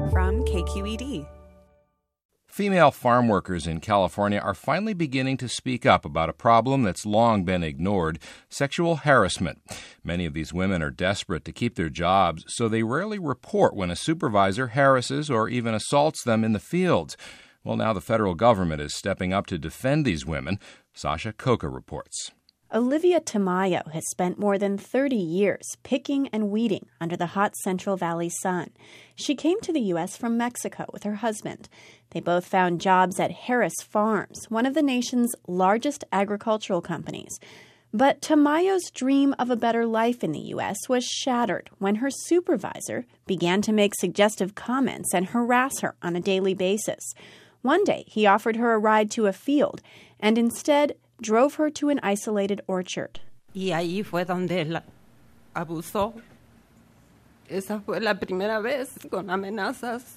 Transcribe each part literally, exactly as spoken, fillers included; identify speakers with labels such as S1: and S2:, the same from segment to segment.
S1: from K Q E D.
S2: Female farm workers in California are finally beginning to speak up about a problem that's long been ignored: sexual harassment. Many of these women are desperate to keep their jobs, so they rarely report when a supervisor harasses or even assaults them in the fields. Well, now the federal government is stepping up to defend these women. Sasha Coca reports.
S3: Olivia Tamayo has spent more than thirty years picking and weeding under the hot Central Valley sun. She came to the U S from Mexico with her husband. They both found jobs at Harris Farms, one of the nation's largest agricultural companies. But Tamayo's dream of a better life in the U S was shattered when her supervisor began to make suggestive comments and harass her on a daily basis. One day, he offered her a ride to a field and instead drove her to an isolated orchard.
S4: Y ahí fue donde él abusó. Esa fue la primera vez con amenazas.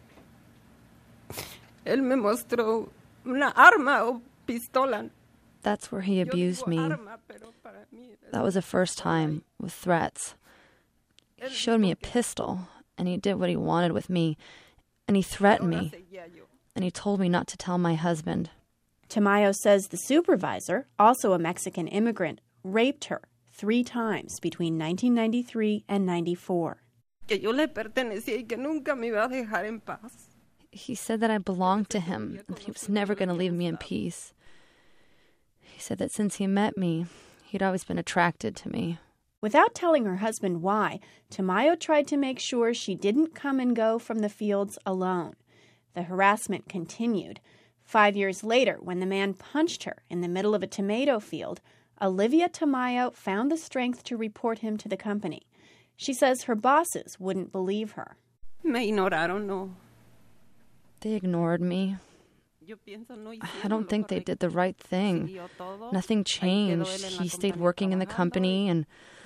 S4: Él me mostró una arma o pistola.
S5: That's where he abused me. That was the first time, with threats. He showed me a pistol, and he did what he wanted with me, and he threatened me, and he told me not to tell my husband.
S3: Tamayo says the supervisor, also a Mexican immigrant, raped her three times between nineteen ninety-three and ninety-four.
S4: Que yo le pertenecía y que nunca me iba a dejar en paz.
S5: He said that I belonged to him, and he was never going to leave me in peace. He said that since he met me, he'd always been attracted to me.
S3: Without telling her husband why, Tamayo tried to make sure she didn't come and go from the fields alone. The harassment continued. Five years later, when the man punched her in the middle of a tomato field, Olivia Tamayo found the strength to report him to the company. She says her bosses wouldn't believe her.
S4: Me ignoraron, no.
S5: They ignored me. I don't think they did the right thing. Nothing changed. He stayed working in the company, and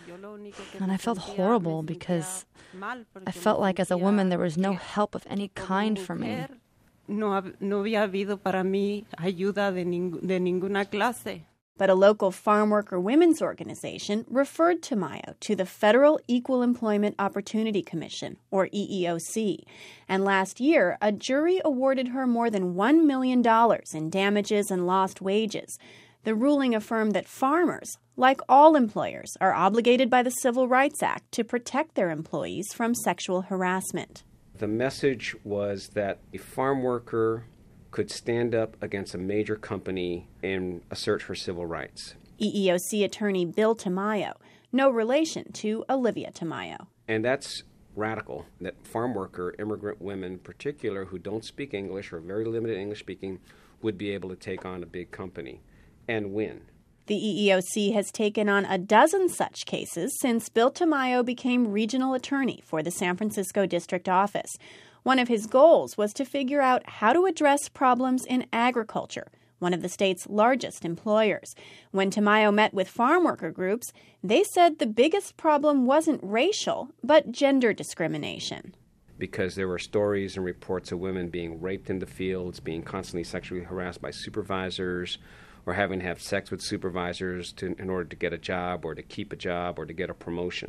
S5: and I felt horrible because I felt like as a woman there was no help of any kind for me.
S4: No, no había habido para mí ayuda de, ning- de ninguna clase.
S3: But a local farm worker women's organization referred Tamayo to the Federal Equal Employment Opportunity Commission, or E E O C. And last year, a jury awarded her more than one million dollars in damages and lost wages. The ruling affirmed that farmers, like all employers, are obligated by the Civil Rights Act to protect their employees from sexual harassment.
S6: The message was that a farm worker could stand up against a major company in a search for civil rights.
S3: E E O C attorney Bill Tamayo, no relation to Olivia Tamayo.
S6: And that's radical, that farm worker, immigrant women in particular, who don't speak English or very limited English speaking, would be able to take on a big company and win.
S3: The E E O C has taken on a dozen such cases since Bill Tamayo became regional attorney for the San Francisco district office. One of his goals was to figure out how to address problems in agriculture, one of the state's largest employers. When Tamayo met with farm worker groups, they said the biggest problem wasn't racial, but gender discrimination.
S6: Because there were stories and reports of women being raped in the fields, being constantly sexually harassed by supervisors, or having to have sex with supervisors to, in order to get a job or to keep a job or to get a promotion.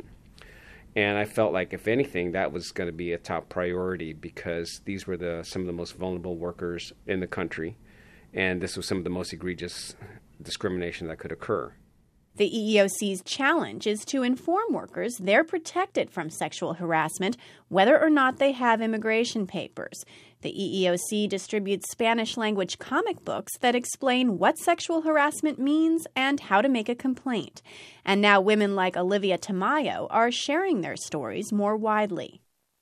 S6: And I felt like, if anything, that was going to be a top priority because these were the some of the most vulnerable workers in the country, and this was some of the most egregious discrimination that could occur.
S3: The E E O C's challenge is to inform workers they're protected from sexual harassment, whether or not they have immigration papers. The E E O C distributes Spanish-language comic books that explain what sexual harassment means and how to make a complaint. And now women like Olivia Tamayo are sharing their stories more widely.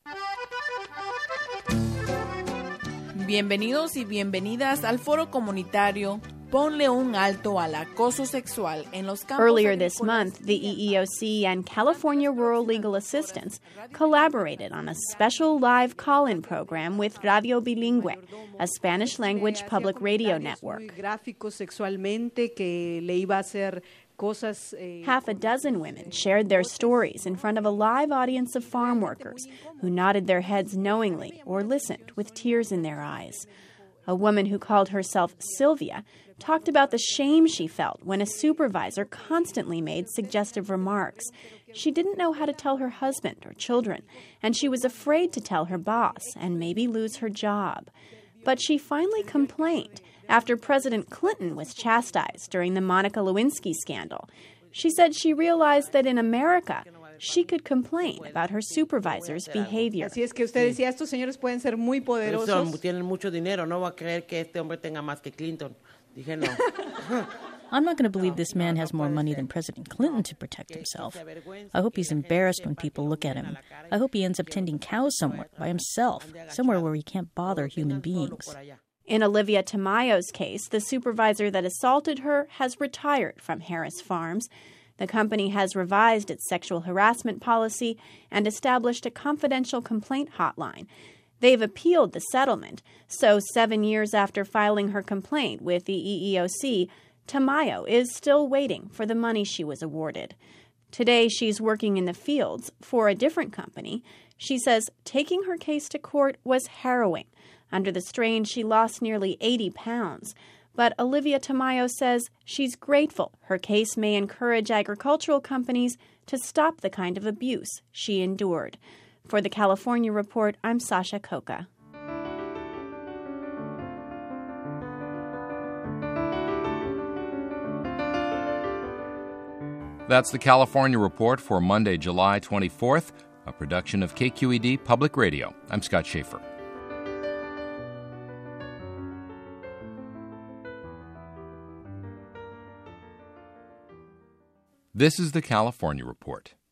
S7: Bienvenidos y bienvenidas al foro comunitario Ponle un alto al acoso sexual en los campos.
S3: Earlier this month, the E E O C and California Rural Legal Assistance collaborated on a special live call-in program with Radio Bilingüe, a Spanish-language public radio network. Half a dozen women shared their stories in front of a live audience of farm workers who nodded their heads knowingly or listened with tears in their eyes. A woman who called herself Sylvia talked about the shame she felt when a supervisor constantly made suggestive remarks. She didn't know how to tell her husband or children, and she was afraid to tell her boss and maybe lose her job. But she finally complained after President Clinton was chastised during the Monica Lewinsky scandal. She said she realized that in America, she could complain about her supervisor's behavior.
S1: Así es que usted decía, estos señores pueden ser muy poderosos.
S8: Tienen mucho dinero, no va a creer que este hombre tenga más que Clinton. Dije no.
S9: I'm not going to believe this man has more money than President Clinton to protect himself. I hope he's embarrassed when people look at him. I hope he ends up tending cows somewhere by himself, somewhere where he can't bother human beings.
S3: In Olivia Tamayo's case, the supervisor that assaulted her has retired from Harris Farms. The company has revised its sexual harassment policy and established a confidential complaint hotline. They've appealed the settlement, so seven years after filing her complaint with the E E O C, Tamayo is still waiting for the money she was awarded. Today, she's working in the fields for a different company. She says taking her case to court was harrowing. Under the strain, she lost nearly eighty pounds. But Olivia Tamayo says she's grateful her case may encourage agricultural companies to stop the kind of abuse she endured. For the California Report, I'm Sasha Coca.
S2: That's the California Report for Monday, July twenty-fourth, a production of K Q E D Public Radio. I'm Scott Schaefer. This is the California Report.